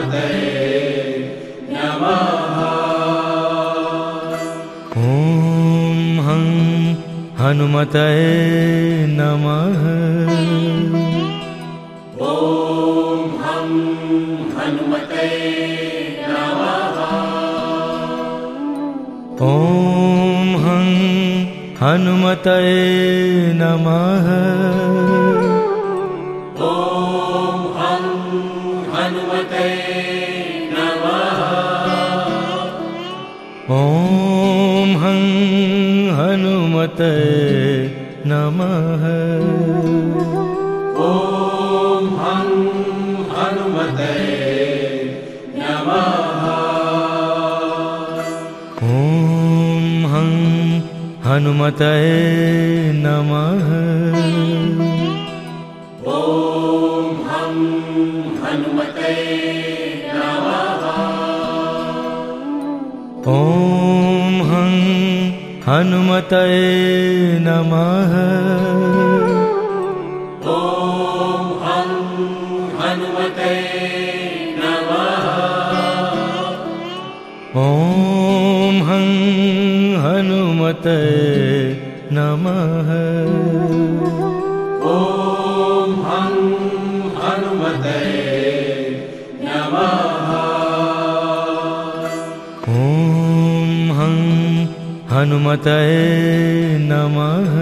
हनुमते नमः। ॐ हं हनुमतये नमः। ॐ हं हनुमते नमः। ॐ हं हनुमतये नमः। ॐ हं हनुमते नमः। ॐ हं हनुमतये नमः। ॐ हं हनुमते नमः। ॐ हं हनुमतये नमः। ॐ हं हनुमते नमः। ॐ हं हनुमतये नमः। ॐ हं हनुमते नमः। ॐ हं हनुमतये नमः। ॐ हं हनुमते नमः। ॐ हं हनुमतये नमः।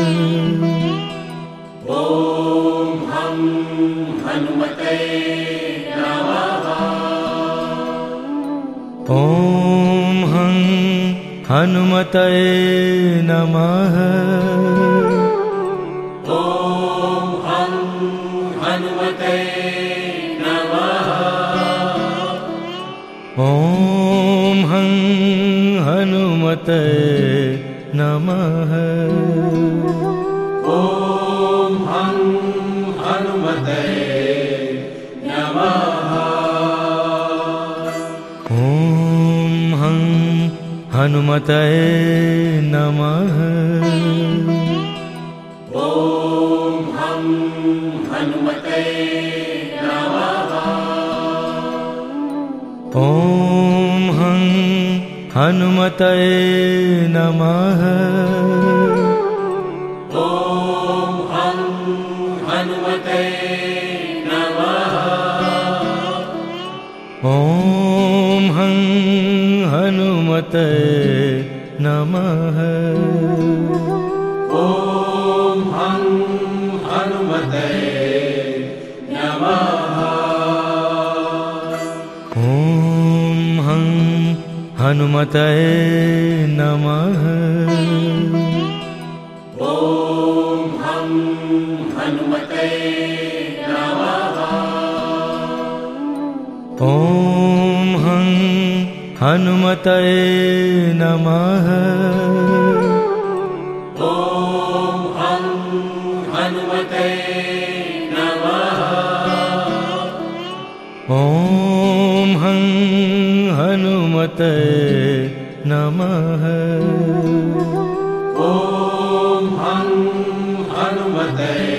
ॐ हं हनुमते नमः। ॐ हं हनुमतये नमः। ॐ हं हनुमते नमः। ॐ हं हनुमतये नमः। ॐ हं हनुमते नमः। ॐ हं हनुमतये नमः। ॐ हं हनुमते नमः। ॐ हं हनुमतये नमः। ॐ हं हनुमते नमः। ॐ हं हनुमतये नमः। ॐ हं हनुमते नमः। ॐ हं हनुमतये नमः। ॐ हं हनुमते नमः। ॐ हं हनुमतये नमः। ॐ हं हनुमते नमः। ॐ हं हनुमतये नमः। ॐ हं हनुमते